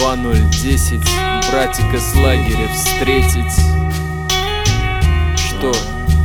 2010 братика с лагеря встретить. Что?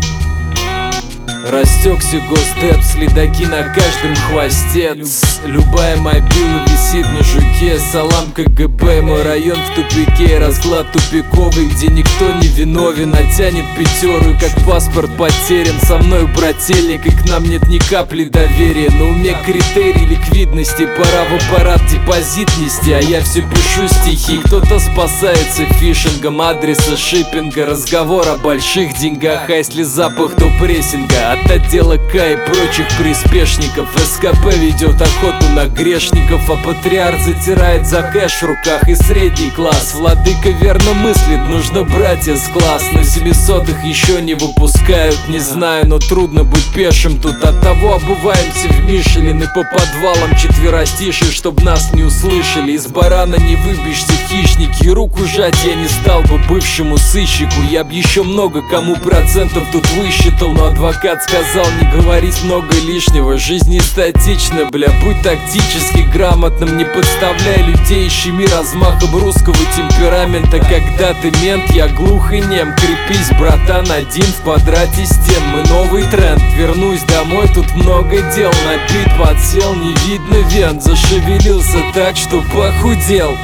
Растекся госдеп, следаки на каждом хвосте. Любая мобила висит на жуке. Салам КГБ, мой район в тупике. Разклад тупиковый, где никто не виновен, а тянет пятеру, как паспорт потерян. Со мной брательник, и к нам нет ни капли доверия. На уме критерий ликвидности, пора в аппарат депозит нести. А я все пишу стихи, кто-то спасается фишингом адреса шиппинга. Разговор о больших деньгах, а если запах, то прессинга. От отдела К и прочих приспешников. СКП ведет охоту на грешников, а патриарх затирает за кэш в руках. И средний класс, владыка верно мыслит, нужно брать С-класс. На 700-х еще не выпускают, не знаю, но трудно быть пешим тут. От того обуваемся в Мишелин и по подвалам четверостишие, чтоб нас не услышали. Из барана не выбьешься, хищники, и руку жать я не стал бы бывшему сыщику. Я б еще много кому процентов тут высчитал, но адвокат сказал не говорить много лишнего. Жизнь не статична, бля, будь тактически грамотным. Не подставляй людей, щеми размахом русского темперамента. Когда ты мент, я глух и нем. Крепись, братан, один в квадрате стен. Мы новый тренд, вернусь домой, тут много дел. На бит подсел, не видно вен. Зашевелился так, что похудел.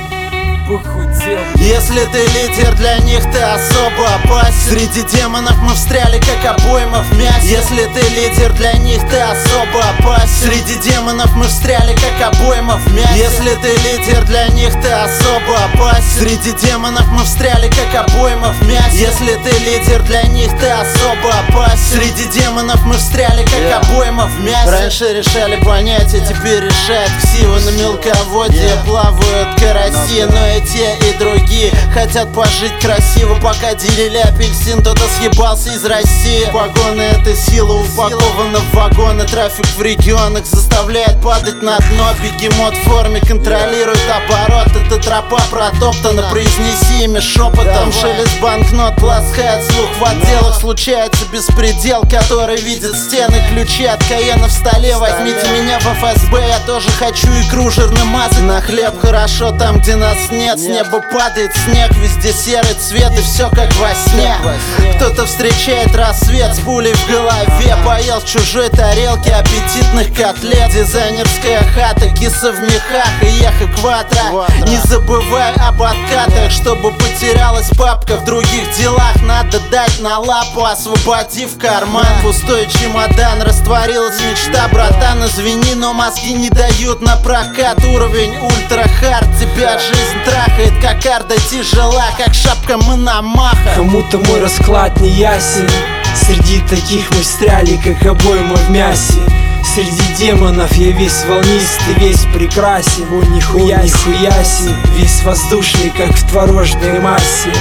Если ты лидер, для них ты особо опасен. Среди демонов мы встряли, как обойма в мясе. Если ты лидер, для них ты особо опасен. Среди демонов мы встряли, как обойма в мясе. Если ты лидер, для них ты особо опасен. Среди демонов мы встряли, как обойма в мясе. Если ты лидер, для них ты особо опасен. Среди демонов мы встряли, как обойма в мясе. Раньше решали понятия, теперь решают ксивы. На мелководье плавают караси, но и те, и другие хотят пожить красиво. Пока делили апельсин, кто-то съебался из России. Погоны — это сила, упакована в вагоны. Трафик в регионах заставляет падать на дно. Бегемот в форме контролирует оборот. Эта тропа протоптана, произнеси имя шепотом. Шелест банкнот ласкает слух. В отделах случается беспредел, который видит стены. Ключи от Каена в столе. Возьмите меня в ФСБ, я тоже хочу икру жирно мазать. На хлеб хорошо там, где нас нет. С неба падает снег, везде серый цвет, и все как во сне. Кто-то встречает рассвет с пулей в голове. Поел в чужой тарелке аппетитных котлет. Дизайнерская хата, киса в мехах и эхо квадра. Не забывай об откатах, чтобы потерялась папка. В других делах надо дать на лапу, освободив карман. Пустой чемодан, растворилась мечта. Братан, извини, но мозги не дают на прокат. Уровень ультра-хард, тебя жизнь трахает, как арда тяжела, как шапка Мономаха. Кому-то мой расклад не ясен. Среди таких мы встряли, как обойма в мясе. Среди демонов я весь волнистый, весь прекрасен. О, нихуя себе, весь воздушный, как в творожной массе.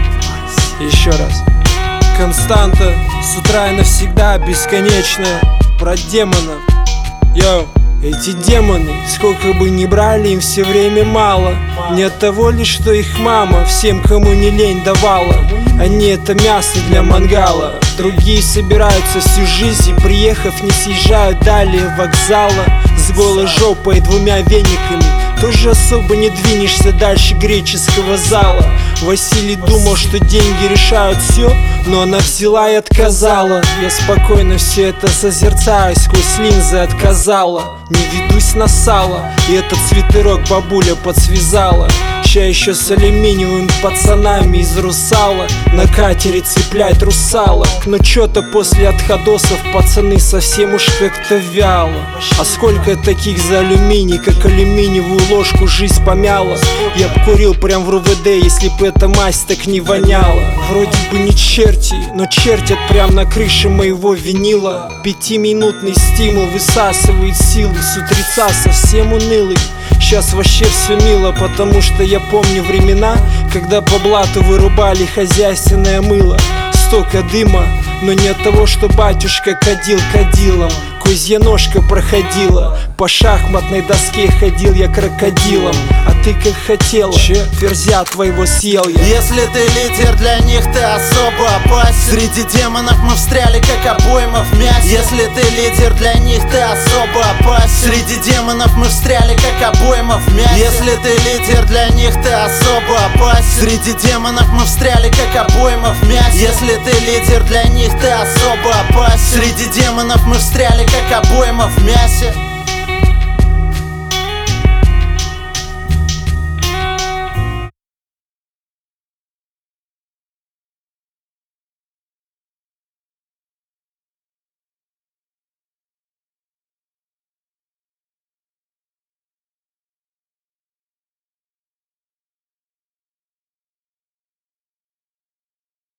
Еще раз. Константа, с утра и навсегда, бесконечно. Про демонов. Йоу. Эти демоны, сколько бы ни брали, им все время мало. Не от того лишь, что их мама всем, кому не лень, давала. Они это мясо для мангала. Другие собираются всю жизнь и, приехав, не съезжают далее вокзала. С голой жопой и двумя вениками тоже особо не двинешься дальше греческого зала. Василий думал, что деньги решают все, но она взяла и отказала. Я спокойно все это созерцаю, сквозь линзы отказала. Не ведусь на сало, и этот свитерок бабуля подсвязала. Ща еще с алюминиевыми пацанами из Русала на катере цеплять русалок. Но чё-то после отходосов пацаны совсем уж как-то вяло. А сколько таких за алюминий, как алюминиевую ложку жизнь помяла. Я б курил прям в РУВД, если б эта мазь так не воняла. Вроде бы не черти, но чертят прям на крыше моего винила. 5-минутный стимул высасывает силы, с утреца совсем унылый. Сейчас вообще все мило, потому что я помню времена, когда по блату вырубали хозяйственное мыло. Столько дыма, но не от того, что батюшка кадил кадилом. козья ножка проходила, по шахматной доске ходил я крокодилом. А ты как хотела, ферзя твоего съел я. Если ты лидер, для них ты особо опасен. Среди демонов мы встряли, как обойма в мясе. Если ты лидер, для них ты особо опасен. Среди демонов мы встряли, как обойма в мясе. Если ты лидер, для них ты особо опасен. Среди демонов мы встряли, как обойма в мясе. Если ты лидер, для них ты особо опасен. Среди демонов мы встряли, как обойма в мясе.